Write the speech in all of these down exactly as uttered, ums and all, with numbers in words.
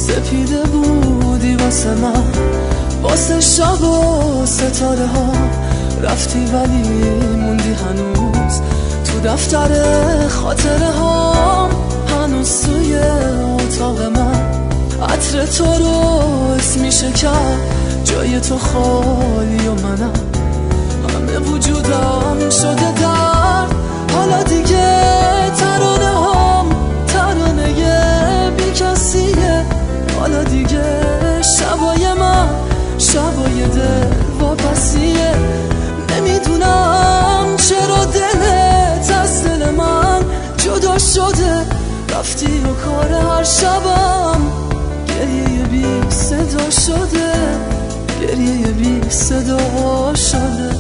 سپیده بودی واسه من، واسه شب و ستاره ها رفتی ولی موندی هنوز تو دفتر خاطره ها. هنوز توی اتاق من عطر تو رو اسم میشه کرد، جای تو خالی و منم همه وجودم شده درد. حالا دیگه ترانه هم ترانه بی کسیه، حالا دیگه شبای من شبای دل واپسیه. نمیدونم چرا دلت از دل من جدا شده، رفتی و کار هر شبم گریه بی صدا شده، گریه بی صدا شده.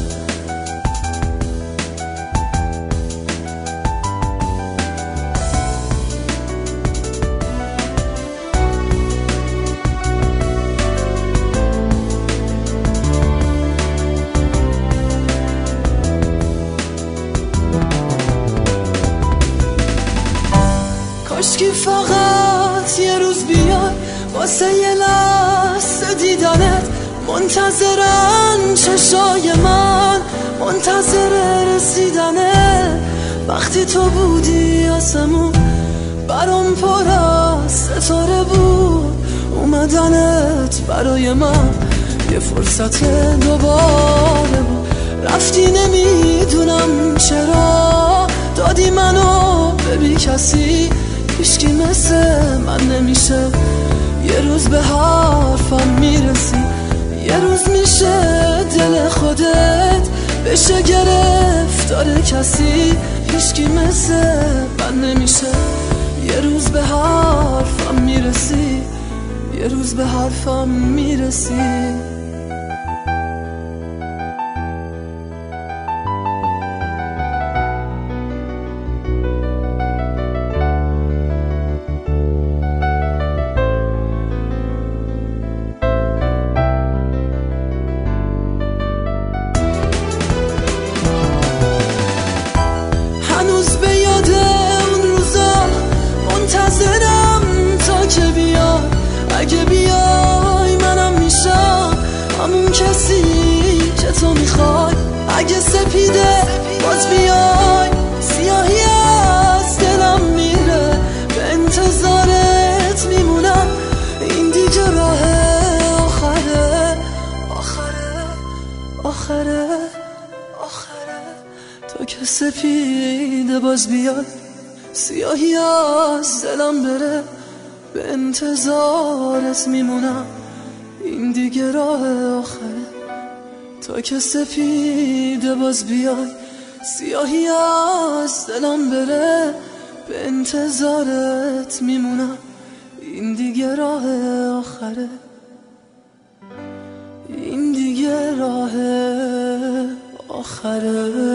کاشکی فقط یه روز بیای واسه یه لحظه دیدنت، منتظرن چشای من منتظر رسیدنت. وقتی تو بودی آسمون برام پر از ستاره بود، اومدنت برای من یه فرصت دوباره بود. رفتی نمیدونم چرا دادی منو به بی کسی، هیچکی مثل من نمیشه. یه روز به حرفم میرسی، یه روز میشه دل خودت بشه گرفتار کسی، هیچکی مثل من نمیشه. یه روز به حرفم میرسی، یه روز به حرفم میرسی. اگه بیای منم میشم همون کسی که تو میخوای. اگه سپیده باز بیای سیاهی از دلم میره، به انتظارت میمونم این دیگه راه آخره آخره آخره آخره. تا که سپیده باز بیای سیاهی از دلم بره، به انتظارت میمونم این دیگه راه آخره. تا که سپیده باز بیای سیاهی از دلم بره، به انتظارت میمونم این دیگه راه آخره، این دیگه راه آخره.